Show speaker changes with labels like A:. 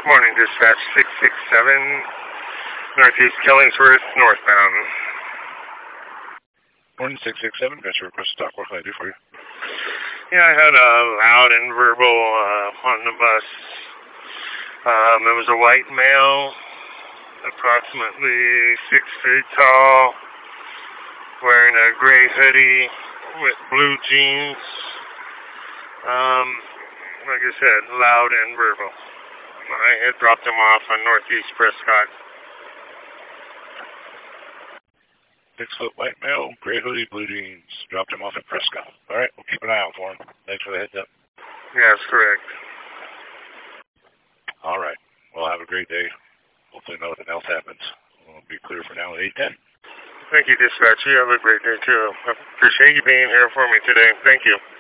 A: Morning, dispatch 667, Northeast Killingsworth, northbound.
B: Morning, 667, got your request to talk. What can I do for you?
A: Yeah, I had a loud and verbal on the bus. It was a white male, approximately 6 feet tall, wearing a gray hoodie with blue jeans. Like I said, loud and verbal. I had dropped him off on Northeast Prescott.
B: 6-foot white male, gray hoodie, blue jeans. Dropped him off at Prescott. All right, we'll keep an eye out for him. Thanks for the heads up.
A: Yes, correct.
B: All right. Well, have a great day. Hopefully nothing else happens. We'll be clear for now at 8:10.
A: Thank you, dispatch. You have a great day, too. I appreciate you being here for me today. Thank you.